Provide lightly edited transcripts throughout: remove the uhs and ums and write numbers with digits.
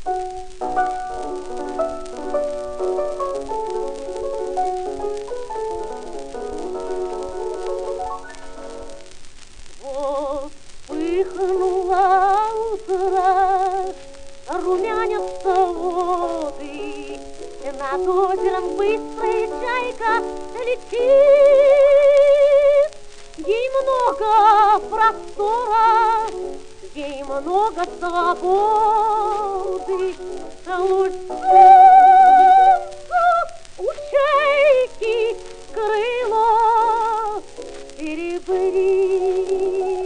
Вспыхнула утро, румянятся воды, над озером быстрая чайка летит. Ей много простора, ей много свободы. Луч солнца у чайки крыло серебрит.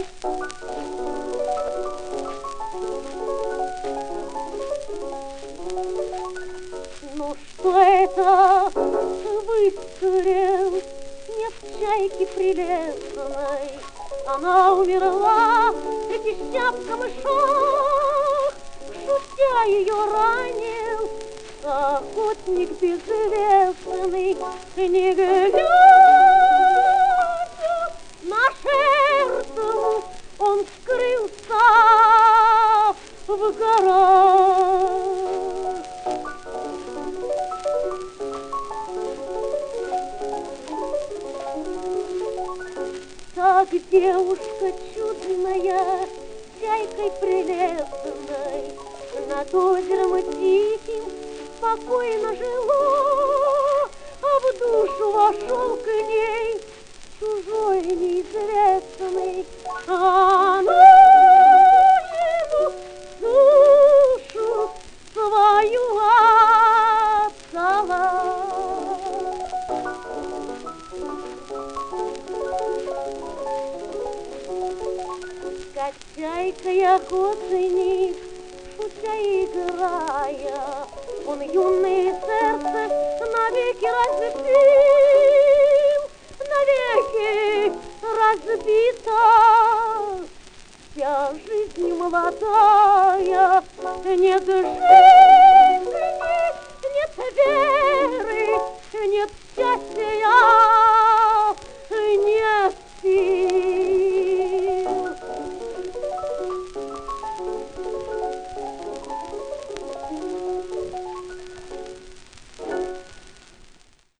Ну что это выстрел? Нет чайки прелестной, она умерла среди щап камышах. Шутя ее ранил охотник безвестный, не глядя на жертву, он скрылся в горах. Так девушка чудная, чайкой прелестной, над озером тихим спокойно жила, а в душу вошел к ней чужой неизвестный. Она ему душу свою отдала. Как чайка и охотник, шутя и играя, он юное сердце навеки разбито. Вся жизнь молодая, нет жизни.